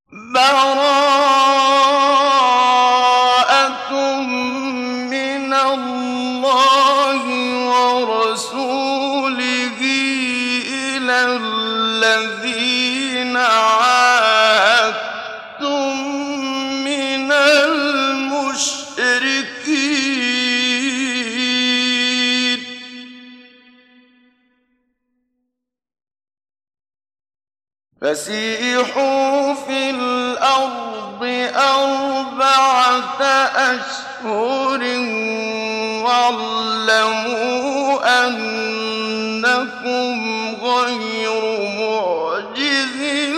بَرَاءَةٌ مِّنَ اللَّهِ وَرَسُولِهِ إِلَى الَّذِينَ عَاهَدتُّم مِّنَ الْمُشْرِكِينَ فَسِيحُوا فِي الْأَرْضِ 4 أَشْهُرٍ وَاعْلَمُوا أَنَّكُمْ غَيْرُ مُعْجِزِي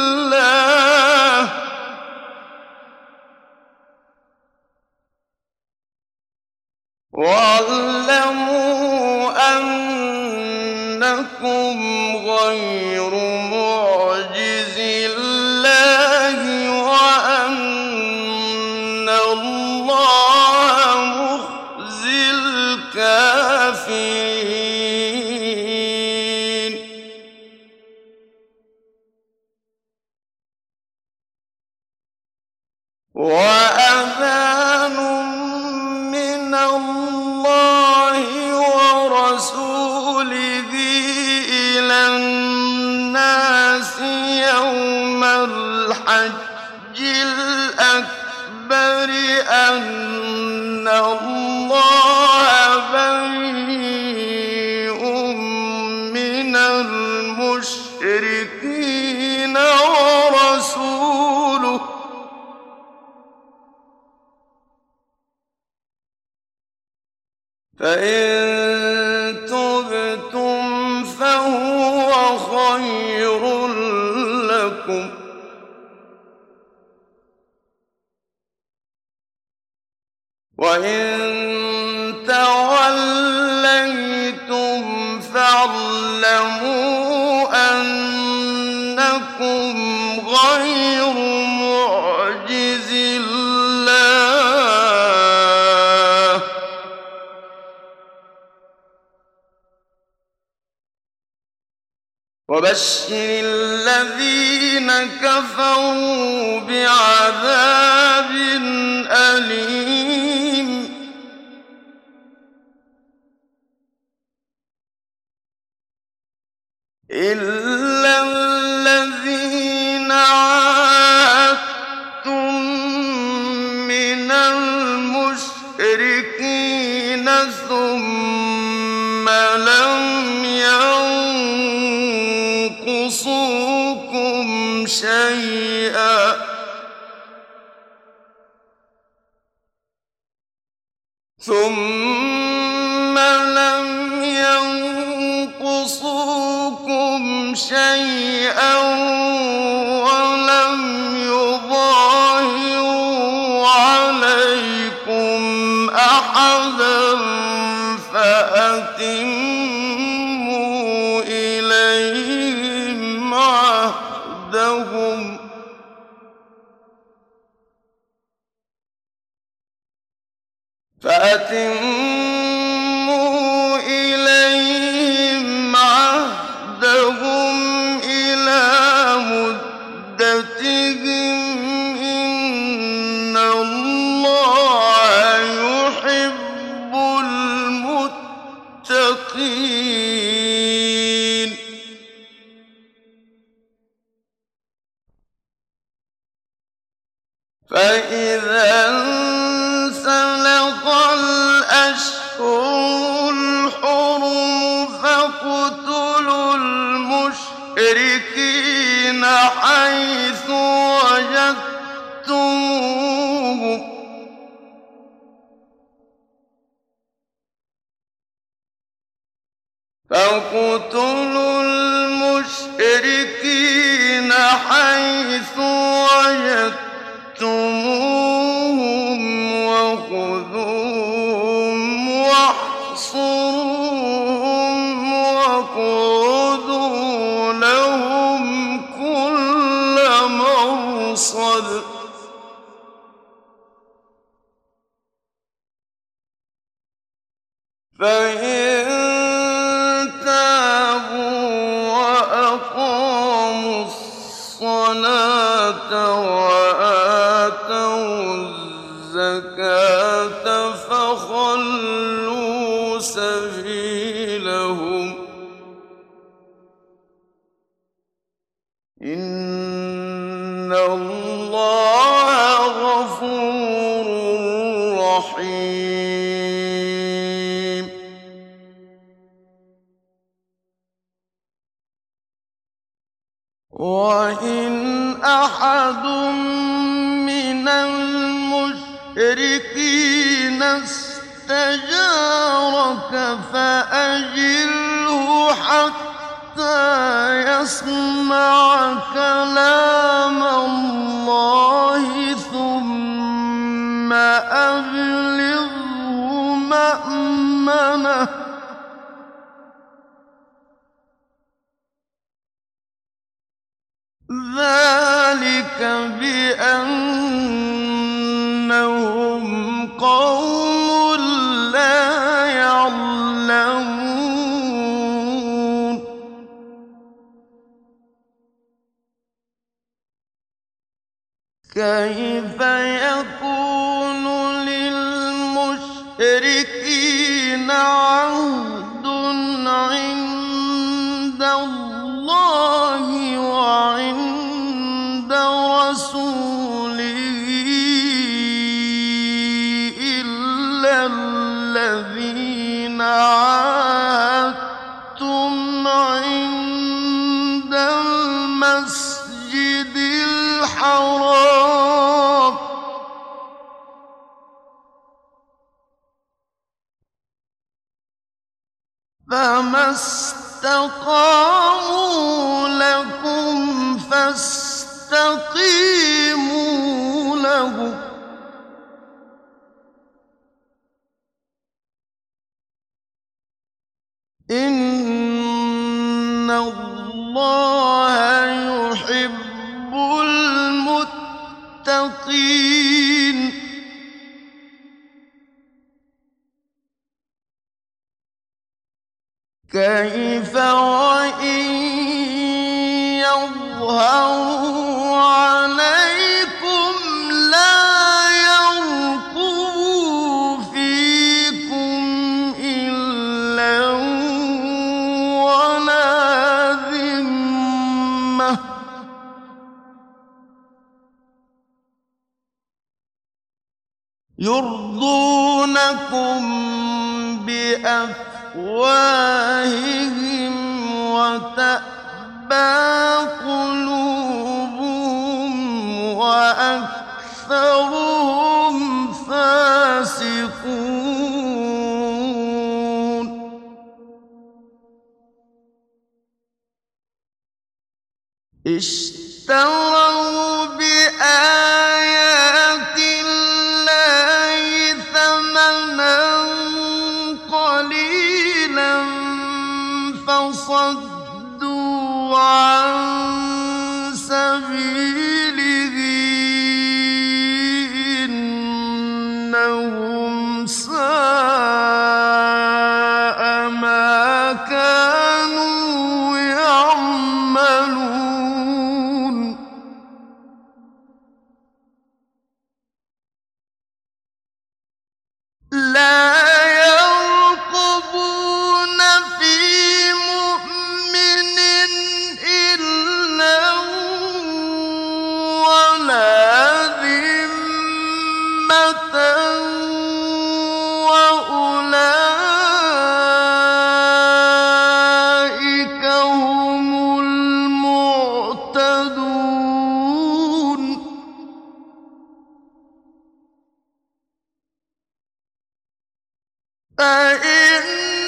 اللَّهِ وَأَنَّ اللَّهَ مُخْزِي الْكَافِرِينَ وَأَذَانٌ مِّنَ اللَّهِ وَرَسُولِهِ إِلَى النَّاسِ يَوْمَ الْحَجِّ الْأَكْبَرِ أَنَّ اللَّهَ بَرِيءٌ مِّنَ الْمُشْرِكِينَ وَرَسُولُهُ فَإِن تُبْتُمْ فَهُوَ خَيْرٌ لَّكُمْ ۖ وَإِن تَوَلَّيْتُمْ فَاعْلَمُوا أَنَّكُمْ غَيْرُ مُعْجِزِي اللَّهِ ۗ وَبَشِّرِ الَّذِينَ كَفَرُوا بِعَذَابٍ أَلِيمٍ إِلَّا الَّذِينَ عَاهَدتُّم مِّنَ الْمُشْرِكِينَ ثُمَّ لَمْ يَنقُصُوكُمْ شَيْئًا وَلَمْ يُظَاهِرُوا عَلَيْكُمْ أَحَدًا فَأَتِمُّوا إِلَيْهِمْ عَهْدَهُمْ إِلَىٰ مُدَّتِهِمْ ۖ إِنَّ اللَّهَ يُحِبُّ الْمُتَّقِينَ فَإِذَا انسَلَخَ الْأَشْهُرُ الْحُرُمُ فَاقْتُلُوا الْمُشْرِكِينَ حَيْثُ وَجَدتُّمُوهُمْ وَخُذُوهُمْ وَاحْصُرُوهُمْ وَاقْعُدُوا لَهُمْ كُلَّ مَرْصَدٍ فَإِن تَابُوا وَأَقَامُوا الصَّلَاةَ الصلاة وآتوا الزكاة فخلوا سبيلهم إن الله غفور رحيم. وإن أحد من المشركين استجارك فأجره حتى يسمع كلام الله ثم أبلغه مأمنه ذلك بأنهم قوم لا يعلمون. كيف يكون للمشركين عهد عند الله وعند رسوله إلا الذين عاهدتم عند المسجد الحرام فما استقاموا لكم فاستقيموا له إن الله يحب المتقين. كيف وإن يظهروا عليكم لا يرقبوا فيكم إلا ولا ذمة يرضونكم بأفواههم وتأبى قلوبهم وأكثرهم فاسقون. اشتروا بآيات الله ثمنا قليلا فصدوا عن سبيله إنهم ساء ما كانوا يعملون. لا يرقبون في مؤمن إلا ولا ذمة وأولئك هم المعتدون. فإن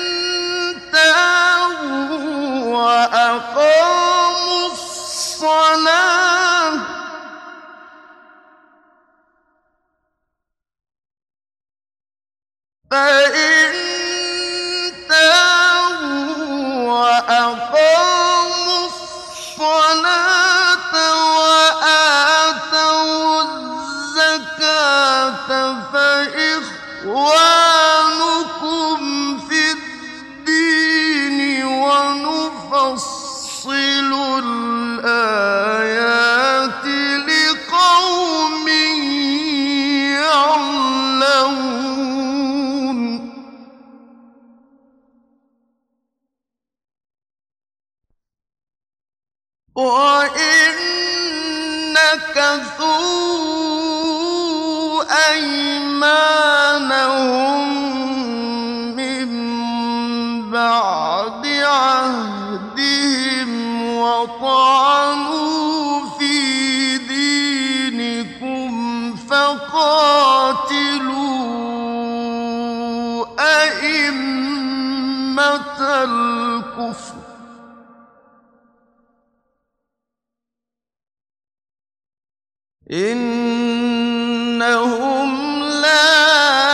تابوا وأقاموا الصلاة وآتوا الزكاة فإخوانكم في الدين ونفصل الآيات نكثوا أيمانهم من بعد عهدهم وطعنوا في دينكم فقاتلوا أئمة الكفر إنهم لا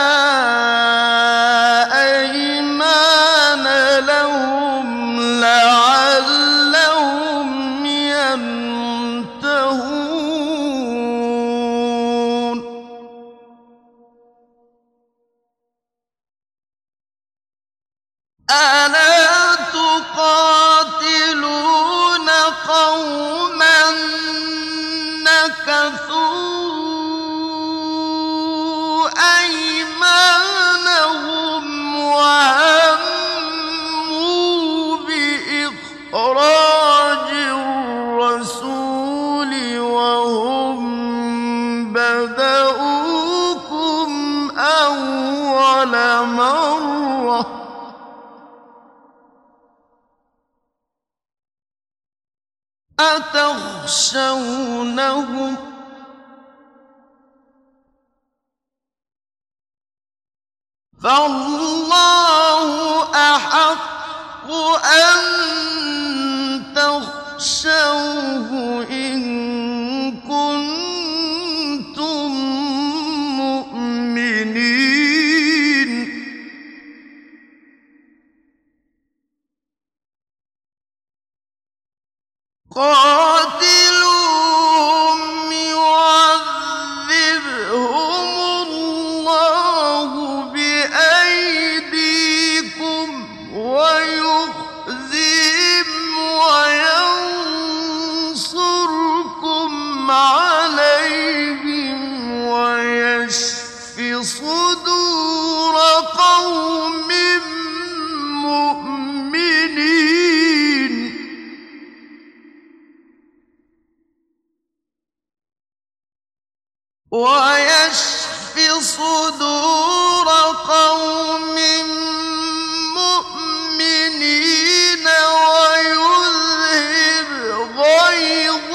أيمان لهم لعلهم ينتهون ألا تقاتلون قوما نكثوا أيمانهم وهموا بإخراج الرسول وهم بدؤوكم أول مرة أتخشونهم فالله أحق أن تخشوه إن كنتم مؤمنين قاتلوهم يعذبهم الله بأيديكم ويخزهم وينصركم عليهم ويشف صدور قوم مؤمنين ويشف صدور قوم مؤمنين ويذهب غيظ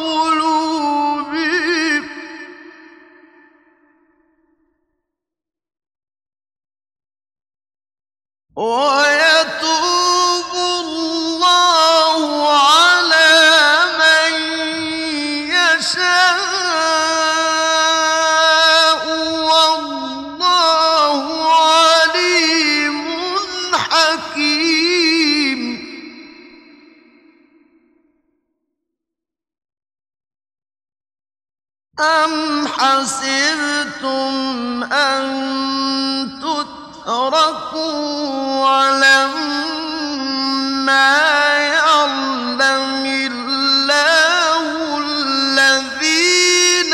قلوبهم ويتوب الله على من يشاء والله عليم حكيم أم حسبتم أن تتركوا ولما يعلم الله الذين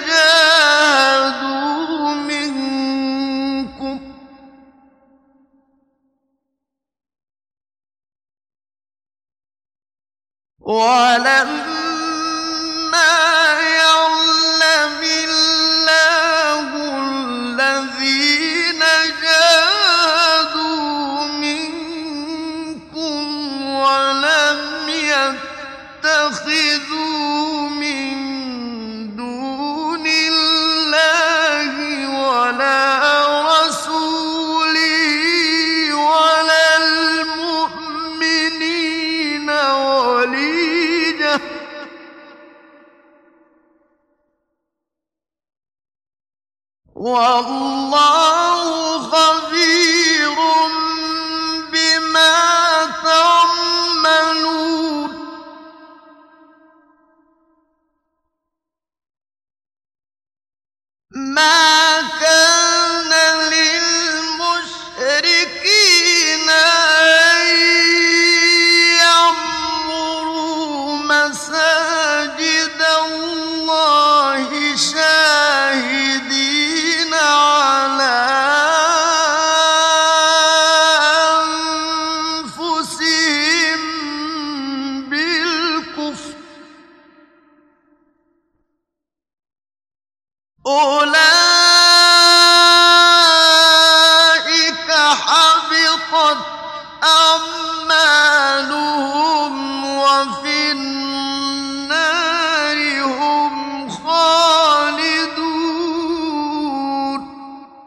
جاهدوا منكم ولما يعلم الله الذين جاهدوا منكم ولم يتخذوا من دون الله ولا رسوله ولا المؤمنين وليجة والله خبير بما تعملون ما كان للمشركين أن يعمروا مساجد الله شاهدين على أولئك حبطت أعمالهم وفي النار هم خالدون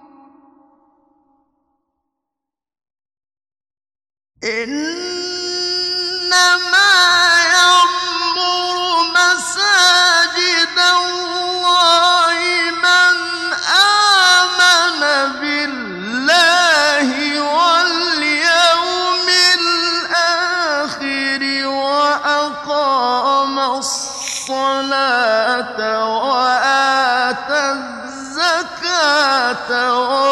إنما يعمر مساجد الله من آمن بالله واليوم الآخر وأقام الصلاة وآتى الزكاة